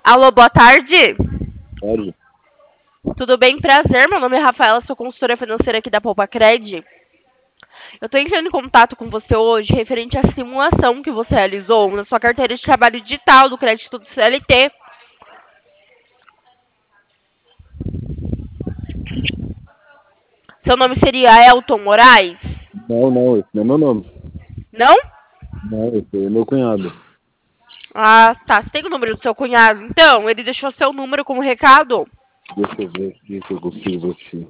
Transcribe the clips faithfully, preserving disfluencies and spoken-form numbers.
Alô, boa tarde. Pode. Tudo bem? Prazer. Meu nome é Rafaela, sou consultora financeira aqui da Poupa Cred. Eu estou entrando em contato com você hoje referente à simulação que você realizou na sua carteira de trabalho digital do crédito do C L T. Seu nome seria Elton Moraes? Não, não, esse não é meu nome. Não? Não, esse é meu cunhado. Ah, tá. Você tem o número do seu cunhado? Então, ele deixou seu número como recado. Deixa eu ver aqui se eu consigo assistir.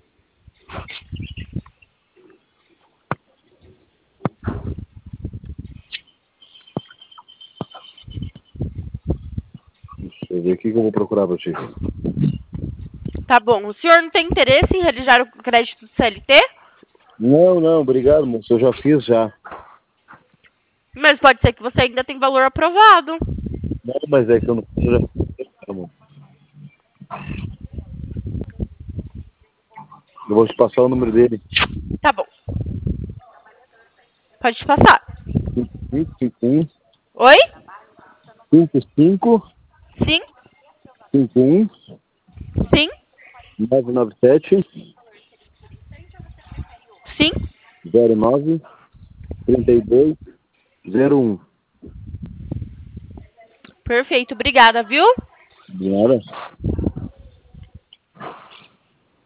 Deixa eu ver aqui que eu vou procurar pra ti. Tá bom. O senhor não tem interesse em realizar o crédito do C L T? Não, não, obrigado, moço. Eu já fiz já. Mas pode ser que você ainda tenha valor aprovado. Não, mas é que eu não fiz, eu já fiz. Tá bom. Eu vou te passar o número dele. Tá bom. Pode te passar. cinco cinco um, Oi? cinco cinco Sim? cinco um Sim? nove nove sete Sim? zero nove três dois zero um. Perfeito. Obrigada, viu? De nada.